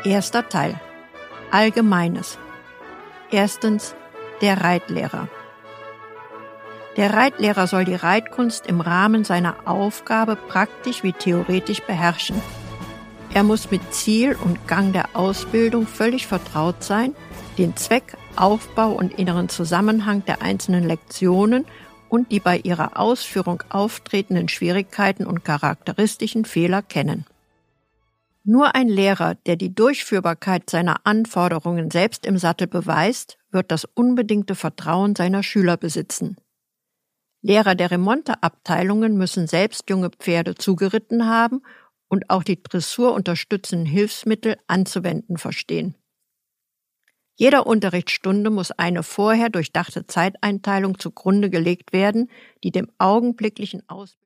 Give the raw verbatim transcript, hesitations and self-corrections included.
Erster Teil. Allgemeines. Erstens. Der Reitlehrer. Der Reitlehrer soll die Reitkunst im Rahmen seiner Aufgabe praktisch wie theoretisch beherrschen. Er muss mit Ziel und Gang der Ausbildung völlig vertraut sein, den Zweck, Aufbau und inneren Zusammenhang der einzelnen Lektionen und die bei ihrer Ausführung auftretenden Schwierigkeiten und charakteristischen Fehler kennen. Nur ein Lehrer, der die Durchführbarkeit seiner Anforderungen selbst im Sattel beweist, wird das unbedingte Vertrauen seiner Schüler besitzen. Lehrer der Remonteabteilungen müssen selbst junge Pferde zugeritten haben und auch die dressurunterstützenden Hilfsmittel anzuwenden verstehen. Jeder Unterrichtsstunde muss eine vorher durchdachte Zeiteinteilung zugrunde gelegt werden, die dem augenblicklichen Ausbildung